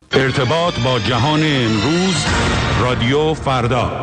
ارتباط با جهان امروز، رادیو فردا.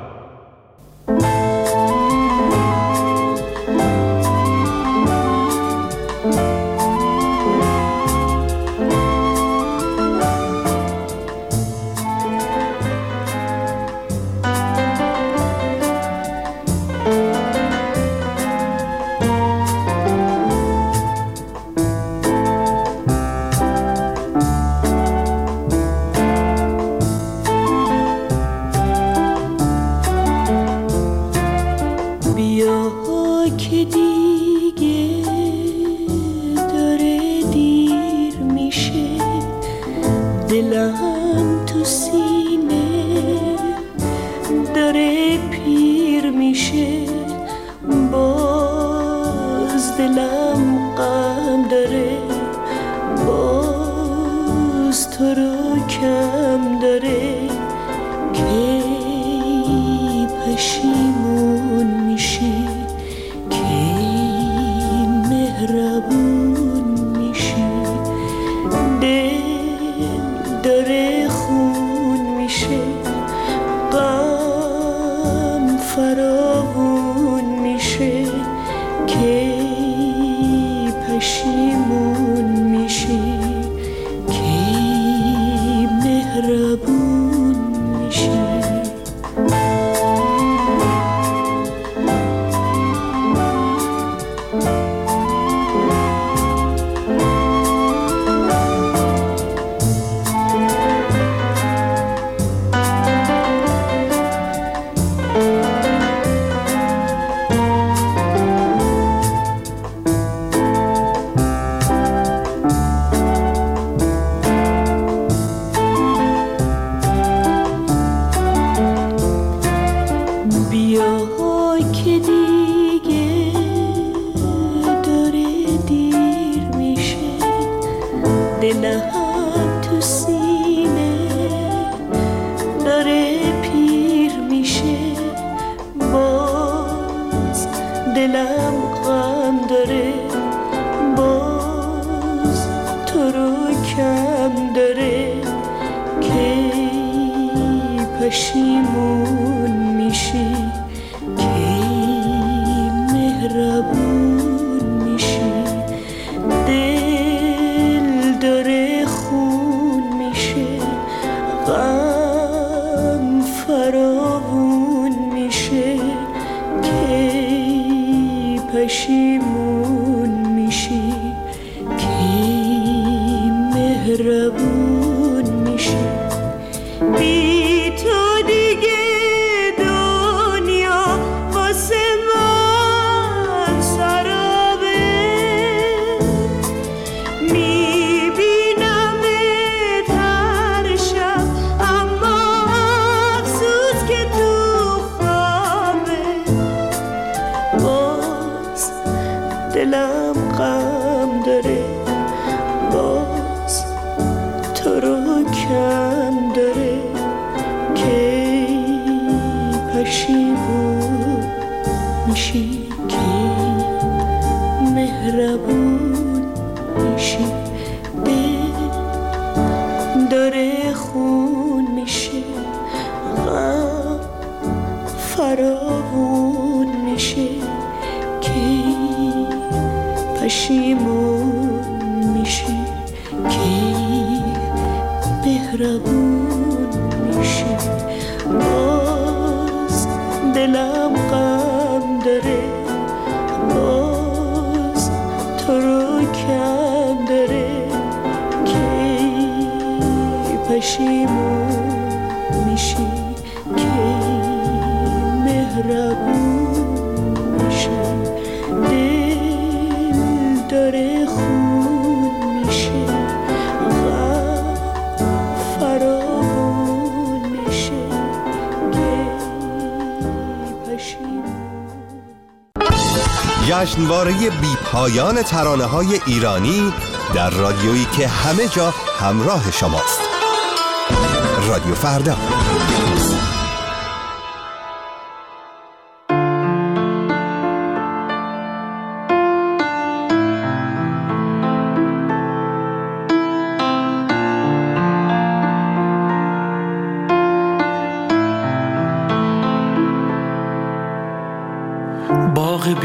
جشنواره بی پایان ترانه‌های ایرانی در رادیویی که همه جا همراه شماست. رادیو فردا.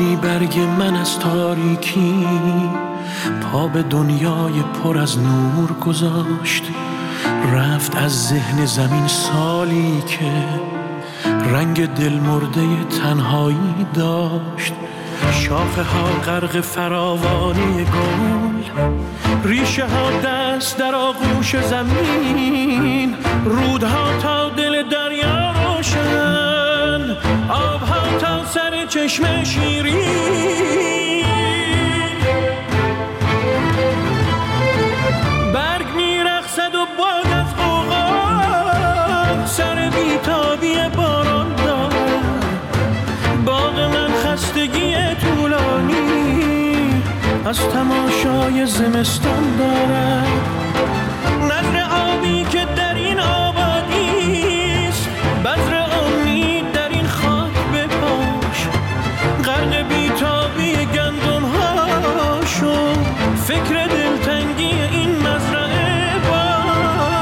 بادی برگ من از تاریکی پا به دنیای پر از نور گذاشت. رفت از ذهن زمین سالی که رنگ دل مرده تنهایی داشت. شاخه ها غرق فراوانی گل، ریشه ها دست در آغوش زمین، رودها تا دل دریا روشن، آبها تا سر چشم شیرین. برگ میرقصد و باد از غوغا سر بیتابی باران دارد. باغ من خستگی طولانی از تماشای زمستان دارد. نظر آبی که در این آبادیست، بذر امید در این خاک بپاش. غرق بیتابی گندم ها شو، فکر دلتنگی این مزرعه باش.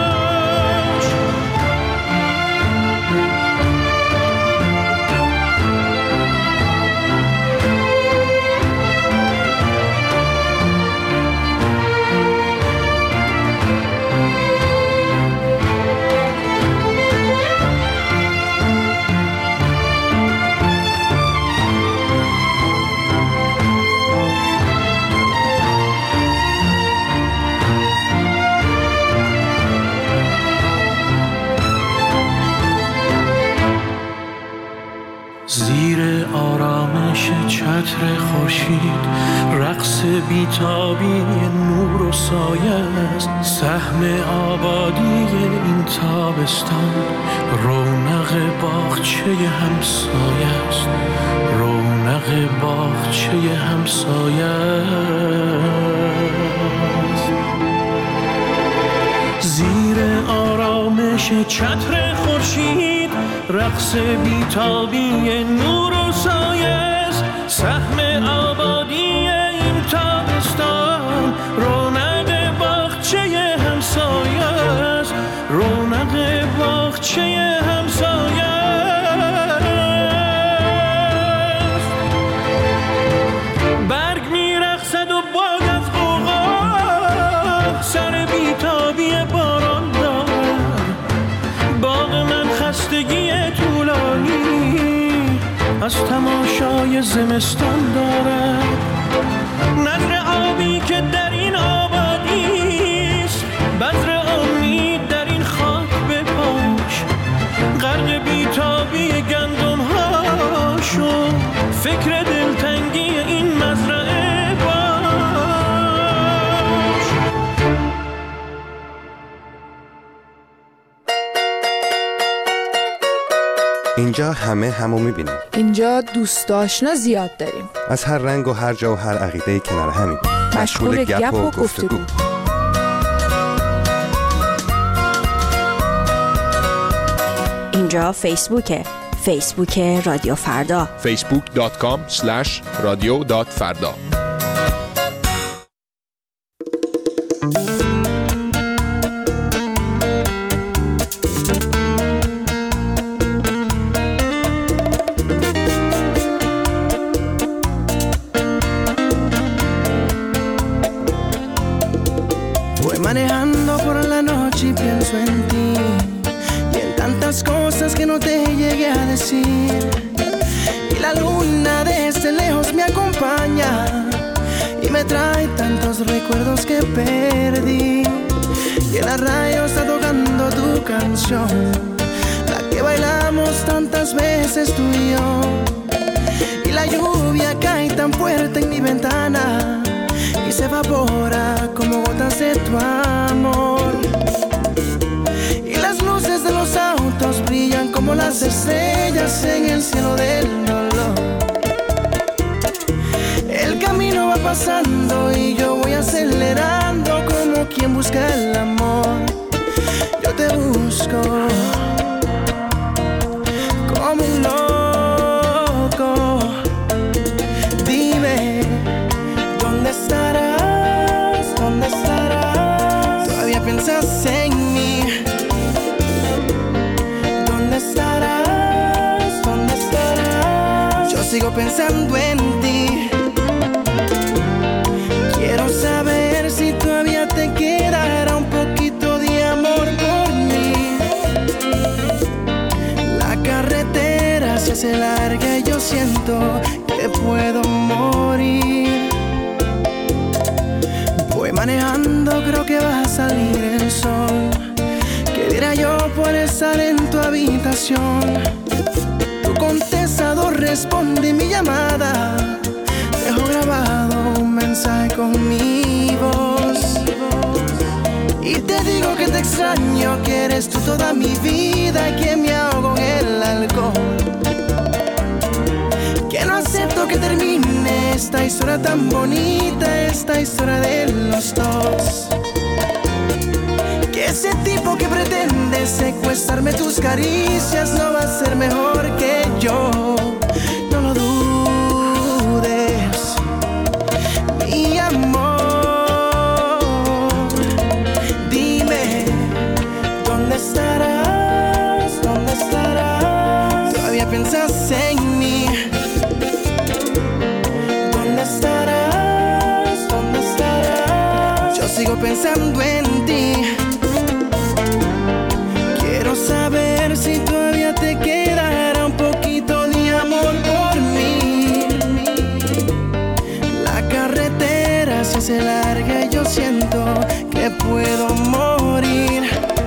زیر آرامش چتر خورشید رقص بیتابی نور و سایه است. سهم آبادی این تابستان رونق باغچه همسایه است. رونق باغچه همسایه است. زیر آرامش چتر خورشید رقص بیتابی نور و سایه است. سهم آبادی این تابستان رونق باغچه همسایه است. رونق باغچه همسایه است. برگ میرقصد و باد از غوغا سر بیتابی باران دارد. باغ من خستگی طولانی از تماشای زمستان دارد. نظر آبی که در این آبادیست، بذر امید در این خاک بپاش. غرق بیتابی گندم ها شو، فکر دلتنگی این مزرعه باش. اینجا همه همو میبینیم. اینجا دوست آشنا زیاد داریم. از هر رنگ و هر جا و هر عقیده کنار همیم. مشغول گپ و گفتگو. اینجا فیسبوکه. فیسبوک رادیو فردا. facebook.com/radio.farda. Manejando por la noche y pienso en ti y en tantas cosas que no te llegué a decir. Y la luna desde lejos me acompaña y me trae tantos recuerdos que perdí. Y en la radio está tocando tu canción, la que bailamos tantas veces tú y yo. Y la lluvia cae tan fuerte en mi ventana y se evapora como gotas de tu amor. Y las luces de los autos brillan como las estrellas en el cielo del dolor. El camino va pasando y yo voy acelerando como quien busca el amor. Yo te busco como un loco. Dime, ¿dónde estarás? ¿Dónde estarás? Todavía piensas en mí. ¿Dónde estarás? ¿Dónde estarás? Yo sé sigo pensando en ti. Quiero saber si todavía te quedará un poquito de amor por mí. La carretera se hace larga y yo siento que puedo morir. Voy manejando, creo que va a salir el sol. ¿Qué diría yo por estar en tu habitación? Tu contestador responde mi llamada. Dejo grabado un mensaje con mi voz. Y te digo que te extraño, que eres tú toda mi vida y que me ahogo en el alcohol. Que no acepto que termine esta historia tan bonita, esta historia de los dos. Que ese tipo que pretende secuestrarme tus caricias no va a ser mejor que yo. No lo dudes, mi amor. Dime, ¿dónde estarás? ¿Dónde estarás? Todavía piensas en mí. ¿Dónde estarás? ¿Dónde estarás? Yo sigo pensando en ti. Quiero saber si todavía te quedará un poquito de amor por mí. La carretera se hace larga y yo siento que puedo morir.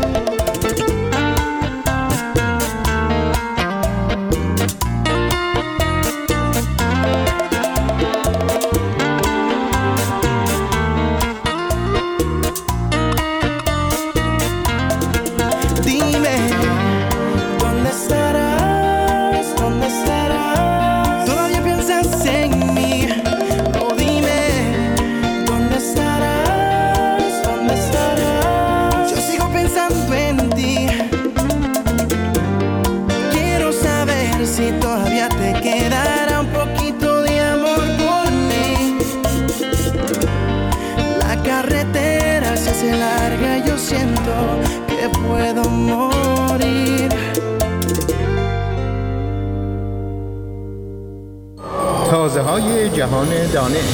Puedo morir. تازه‌های جهان دانش.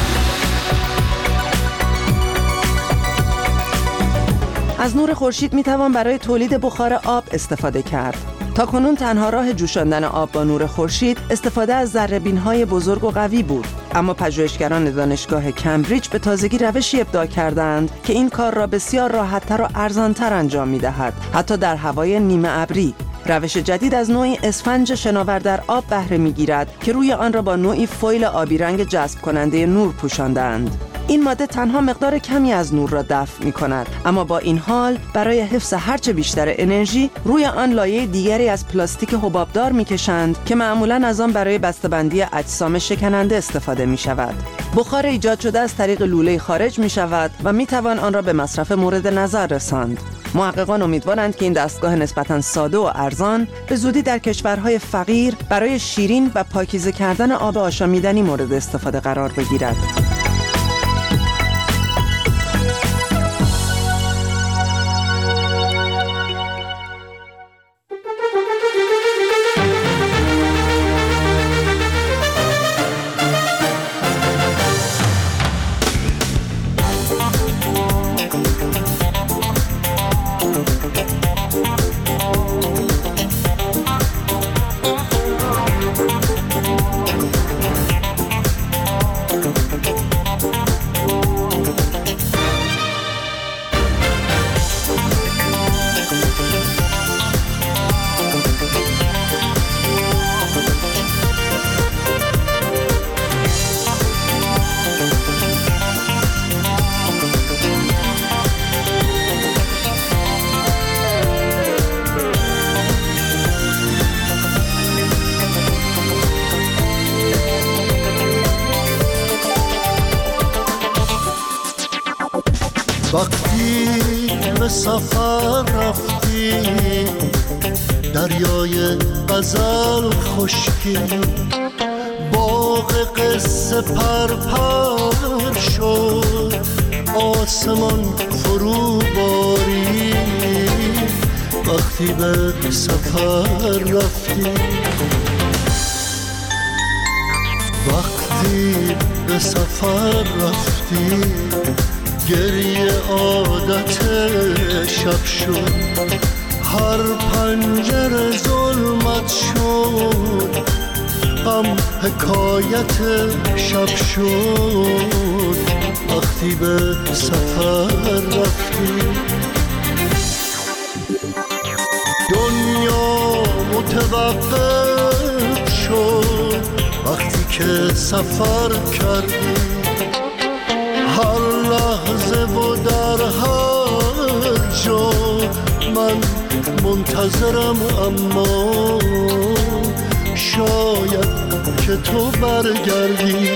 از نور خورشید میتوان برای تولید بخار آب استفاده کرد. تاکنون تنها راه جوشاندن آب با نور خورشید استفاده از ذره‌بین‌های بزرگ و قوی بود، اما پژوهشگران دانشگاه کمبریج به تازگی روشی ابداع کردند که این کار را بسیار راحت‌تر و ارزان‌تر انجام می‌دهد، حتی در هوای نیمه ابری. روش جدید از نوعی اسفنج شناور در آب بهره می‌گیرد که روی آن را با نوعی فویل آبی رنگ جذب کننده نور پوشاندند. این ماده تنها مقدار کمی از نور را دفع می‌کند، اما با این حال برای حفظ هرچه بیشتر انرژی روی آن لایه دیگری از پلاستیک حبابدار می‌کشند که معمولاً از آن برای بسته‌بندی اجسام شکننده استفاده می‌شود. بخار ایجاد شده از طریق لوله خارج می‌شود و می‌توان آن را به مصرف مورد نظر رساند. محققان امیدوارند که این دستگاه نسبتاً ساده و ارزان به زودی در کشورهای فقیر برای شیرین و پاکیزه کردن آب آشامیدنی مورد استفاده قرار بگیرد. وقتی به سفر رفتی دریای غزل خشکی باغ قصه پرپر شد آسمان فرو باری وقتی به سفر رفتی وقتی به سفر رفتی گریه عادت شب شد، هر پنجره ظلمت شد، غم حکایت شب شد. وقتی به سفر رفتی دنیا متوقف شد، وقتی که سفر کردی هر لحظه و در هر جا من منتظرم، اما شاید که تو برگردی.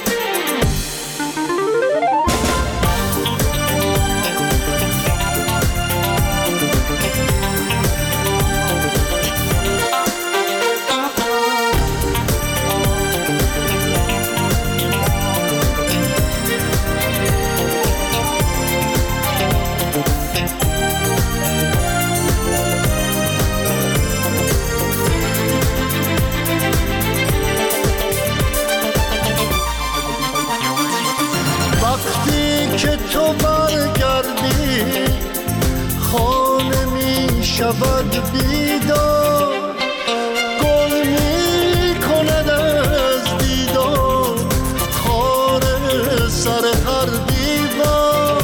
شود بیدار، گل می کند از دیدار خار سر هر دیوار.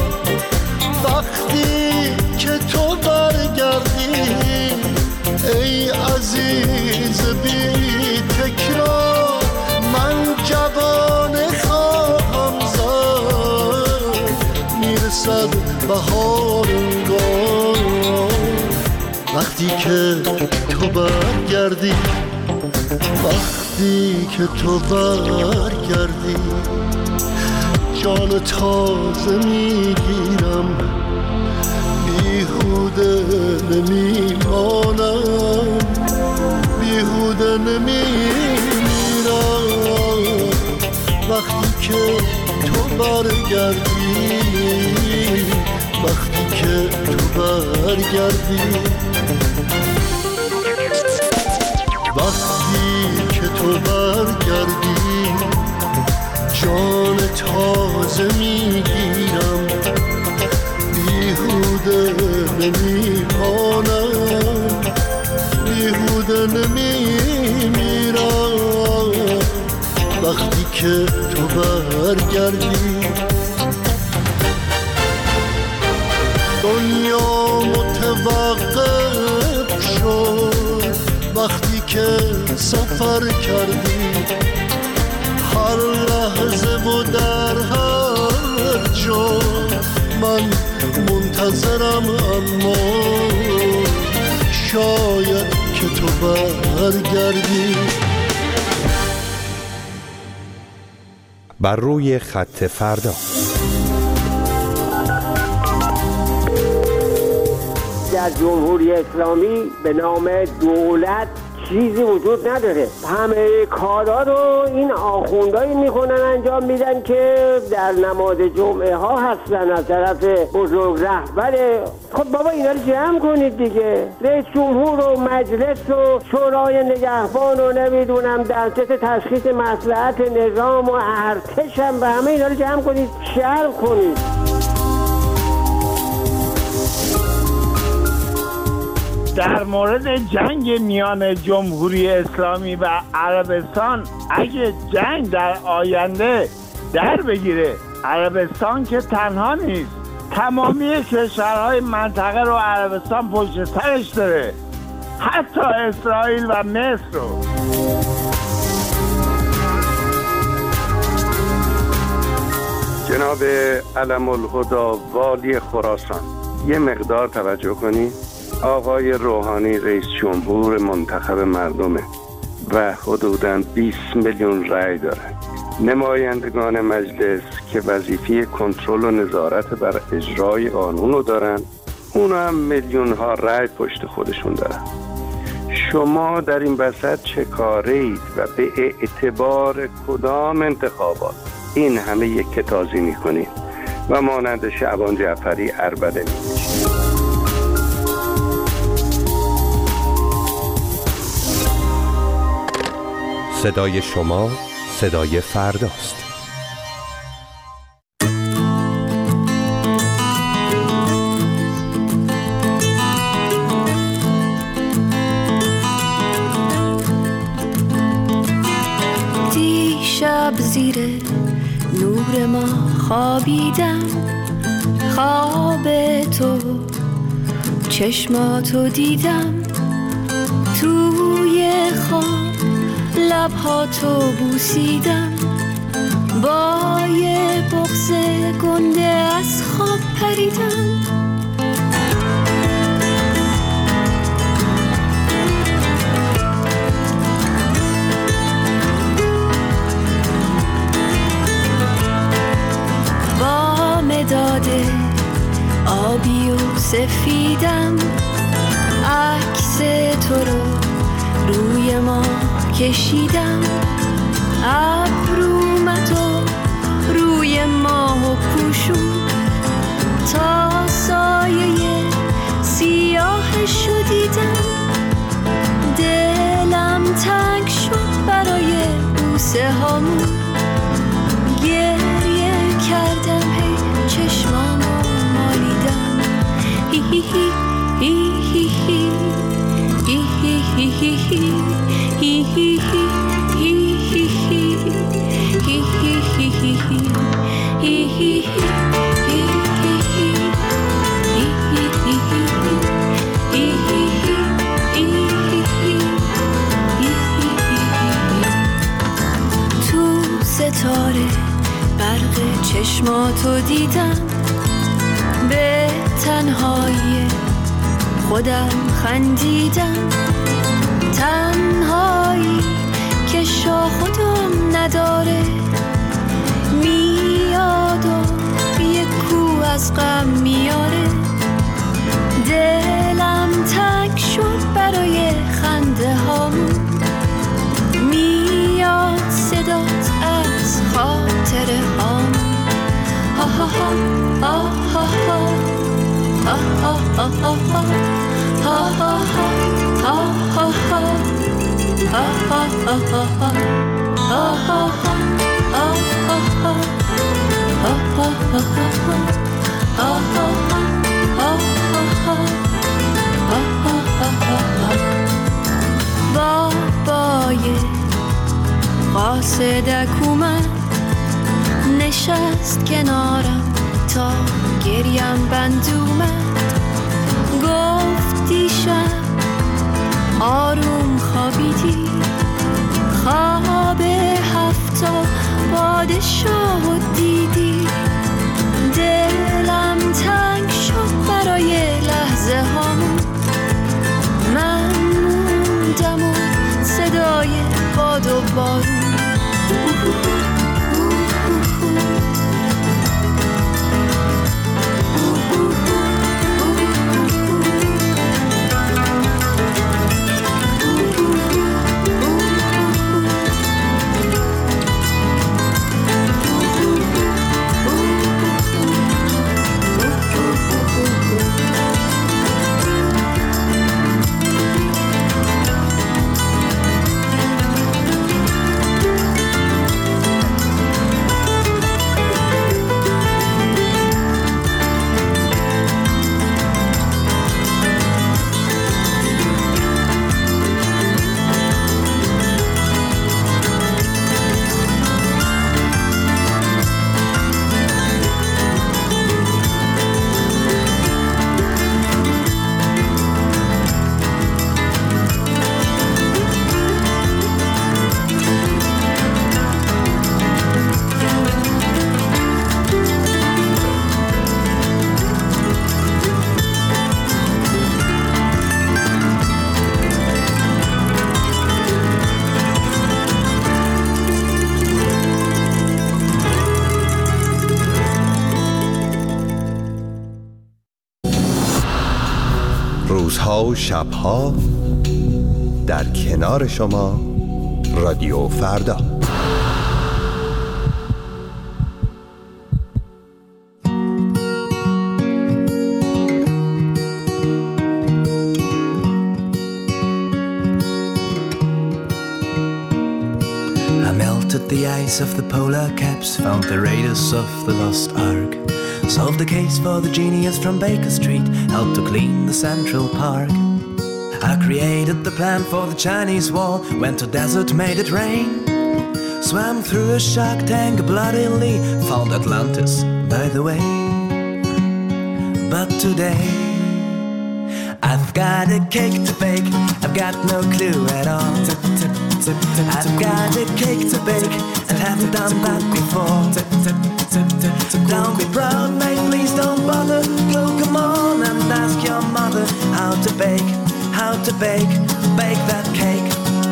وقتی که تو برگردی ای عزیز بی تکرار، من جوانه خواهم زد، میرسد بهار انگار. وقتی که تو برگردی، وقتی که تو برگردی جان تازه میگیرم، بیهوده نمیمانم، بیهوده نمیمیرم. وقتی که تو برگردی، وقتی که تو برگردی، وقتی که تو برگردی جان تازه میگیرم، بیهوده نمیمانم، بیهوده نمیمیرم. وقتی که تو برگردی دنیا متوقف شد، وقتی که سفر کردی هر لحظه و در هر جا من منتظرم، اما شاید که تو برگردی. بر روی خط فردا. در جمهوری اسلامی به نام دولت چیزی وجود نداره. همه کارا رو این آخوندهایی میکنن انجام میدن که در نماز جمعه ها هستن از طرف بزرگ رهبر. خب بابا اینا رو جمع کنید دیگه، رئیس جمهور و مجلس و شورای نگهبان و نمیدونم دستگاه تشخیص مصلحت نظام و ارتش هم به همه اینا رو جمع کنید، شرح کنید. در مورد جنگ میان جمهوری اسلامی و عربستان، اگه جنگ در آینده در بگیره، عربستان که تنها نیست، تمامی کشورهای منطقه رو عربستان پشت سرش داره، حتی اسرائیل و مصر رو. جناب علم الهدا والی خراسان، یه مقدار توجه کنید. آقای روحانی رئیس جمهور منتخب مردمه و حدوداً 20 میلیون رأی داره. نمایندگان مجلس که وظیفه کنترل و نظارت بر اجرای قانون رو دارن، اونا هم میلیون ها رأی پشت خودشون دارن. شما در این وسط چه کاره اید و به اعتبار کدام انتخابات این همه یک کتازی میکنید و مانند شعبان جعفری عربده میکشید؟ صدای شما، صدای فرداست. دیشب زیر نور ما خوابیدم، خواب تو چشماتو دیدم، توی خواب لبهاتو بوسیدم، با یه بغض گنده از خواب پریدم. با مداد آبی و سفیدم عکس تو رو روی ما کشیدم، ابرومتو روی ماه پوشون تا سایه سیاهشو دیدم. دلم تنگ شد برای بوسه هامون، گریه کردم هی چشمامو مالیدم. هی هی هی هی هی هی هی هی هی هی تو ستاره برق چشماتو دیدم، به تنهایی خودم خندیدم، تنهایی که شاه خودم نداره، میاد و یک کو از غم میاره. دلم تنگ شد برای خنده هامون، میاد صدات از خاطره هامون. ها ها ها ها ها ها ها ها ها بابای قاصدک اومد، نشست کنارم تا گریم بند اومد، گفت دیشب آروم خوابیدی، خواب هفتا پادشاه دیدی. دلم تنگ شد برای لحظه هامون، من موندم و صدای باد و بارون. روزها و شبها در کنار شما رادیو فردا. Slit the ice of the polar caps, found the raiders of the lost ark. Solved the case for the genius from Baker Street, helped to clean the Central Park. I created the plan for the Chinese wall, went to desert, made it rain. Swam through a shark tank bloodily, found Atlantis, by the way. But today, I've got a cake to bake, I've got no clue at all. I've got a cake to bake, and haven't done that before. Don't be proud, mate, please don't bother. Go, come on, and ask your mother how to bake that cake.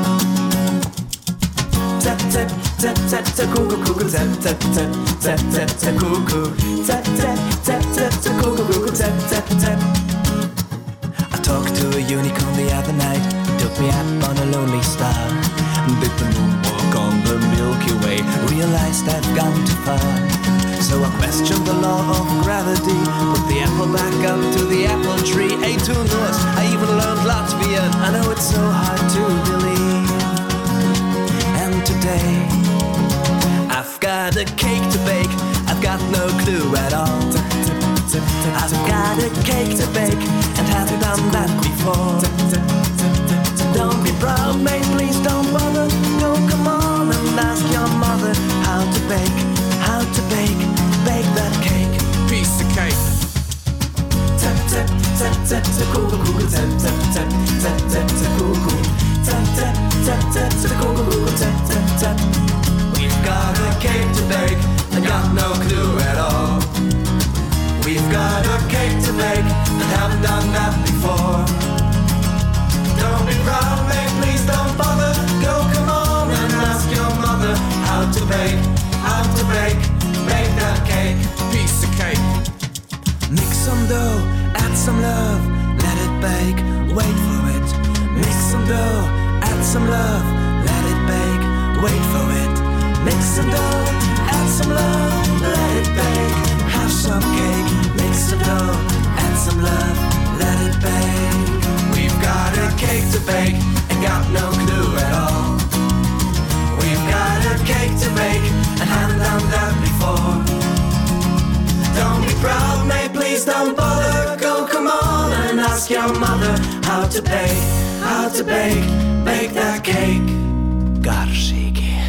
Tap, tap, tap, tap, tap, cuckoo, cuckoo, tap, tap, tap, tap, tap, tap, cuckoo. Tap, tap, tap, tap, tap, cuckoo, cuckoo, tap, tap, tap. I talked to a unicorn the other night. He took me up on a lonely star. Did the moonwalk on the Milky Way. Realized I've gone too far. So I questioned the law of gravity. Put the apple back up to the apple tree. Ate 2 Norse, I even learned Latvian. I know it's so hard to believe. And today, I've got a cake to bake, I've got no clue at all. I've got a cake to bake, and haven't done that before. Don't be proud, mate, please don't bother. Go, come on, and ask your mother how to bake that cake. Piece of cake. Tap, tap, tap, tap, tap, cuckoo, cuckoo, tap, tap, tap, tap, tap, tap, cuckoo. Tap, tap, tap, tap, tap, cuckoo, cuckoo, tap, tap, tap. We've got a cake to bake, and got no clue at all. We've got a cake to bake, and haven't done that before. Don't be proud, mate, please don't bother. Go, come on, and ask your mother how to bake that cake. Piece of cake. Mix some dough, add some love, let it bake, wait for it. Mix some dough, add some love, let it bake, wait for it. Mix some dough, add some love, let it bake, have some cake. Mix some dough, add some love, let it bake. We've got a cake to bake, and got no clue at all. We've got a cake to bake, and haven't done that before. Don't be proud, mate, please don't bother. Go, come on, and ask your mother how to bake that cake. Garšīgi.